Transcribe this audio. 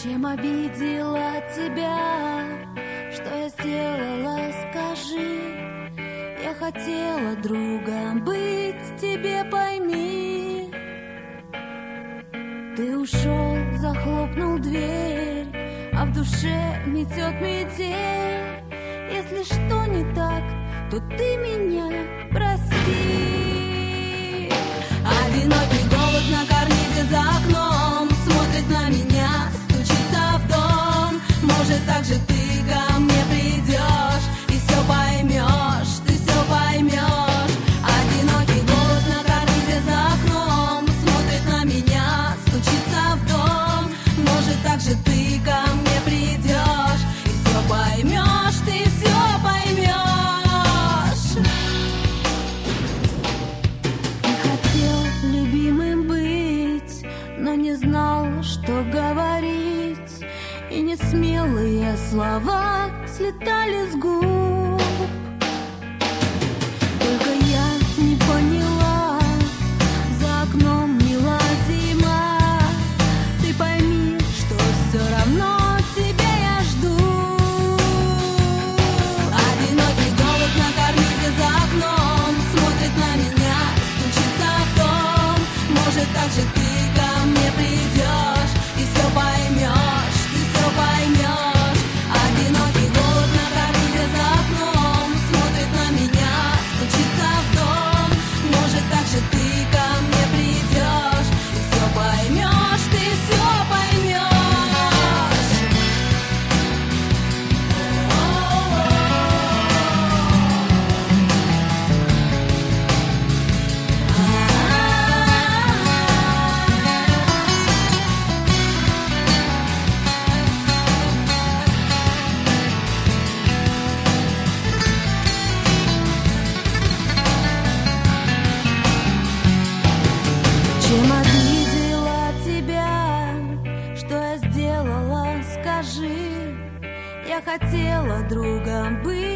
Чем обидела тебя? Что я сделала, скажи. Я хотела другом быть, тебе пойми. Ты ушел, захлопнул дверь, а в душе метет метель. Если что не так, то ты меня прости. Одинокий голубь на карнизе за окном смотрит на меня, стучится в дом. Может, так же ты ко мне придешь и все поймешь, ты все поймешь. Одинокий голубь на карнизе за окном смотрит на меня, стучится в дом. Может, так же ты ко мне придешь и все поймешь, ты все поймешь. Ты хотел любимым быть, но не знал, что говорить, и несмелые слова слетали с губ. Только я не поняла, за окном мила зима. Ты пойми, что все равно тебя я жду. Одинокий голубь на карнизе за окном смотрит на меня, стучится в дом. Может, так же ты ко мне придешь и все поймешь, ты все поймешь. Одинокий голубь на карнизе за окном смотрит на меня, стучится в дом. Может, так же ты ко мне придешь и все поймешь, ты все поймешь. Чем обидела тебя? Что я сделала, скажи. Я хотела другом быть,